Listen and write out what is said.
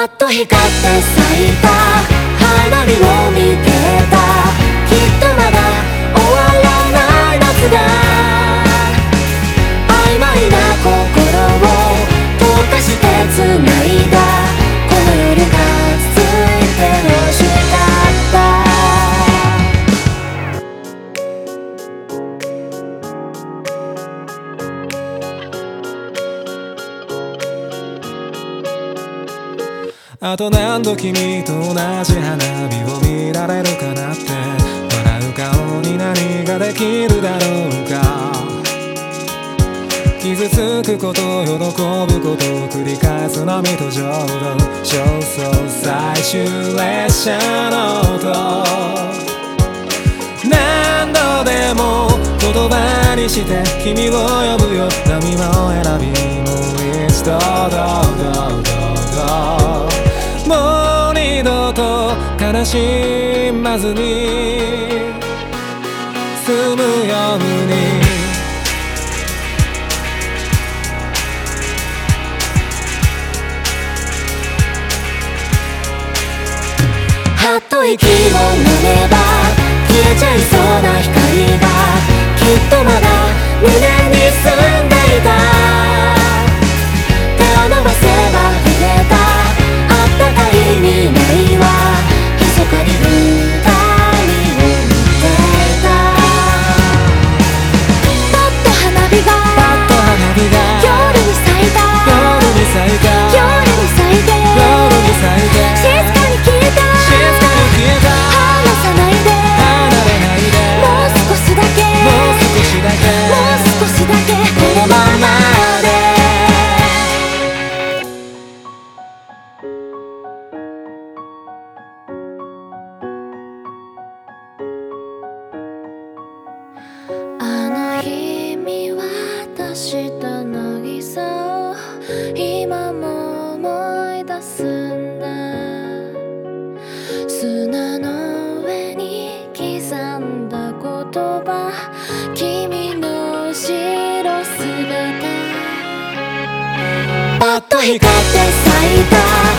パッと光って咲いた花火を見てた。きっとまだ終わらない夏が曖昧な心を溶かして繋いだ。この夜が続いて欲しかった。 あと何度君と同じ花火を見られるかなって。笑う顔に何ができるだろうか。傷つくこと喜ぶことを繰り返す波と浄土。焦燥最終列車の音、何度でも言葉にして君を呼ぶよ。波も選びもう一度もう二度と悲しまずに済むように。 はっと息を飲めば消えちゃいそうな光がきっとまだ胸に住んでいた。手を伸ばせば触れたあったかい未来は密かに二人を見ていた。パッと花火が夜に咲いた。夜に咲いて静かに消えた。離さないでもう少しだけこのままで。あの日見渡した渚を今も思い出すんだ。砂の上に刻んだ言葉、君の後ろ姿。パッと光って咲いた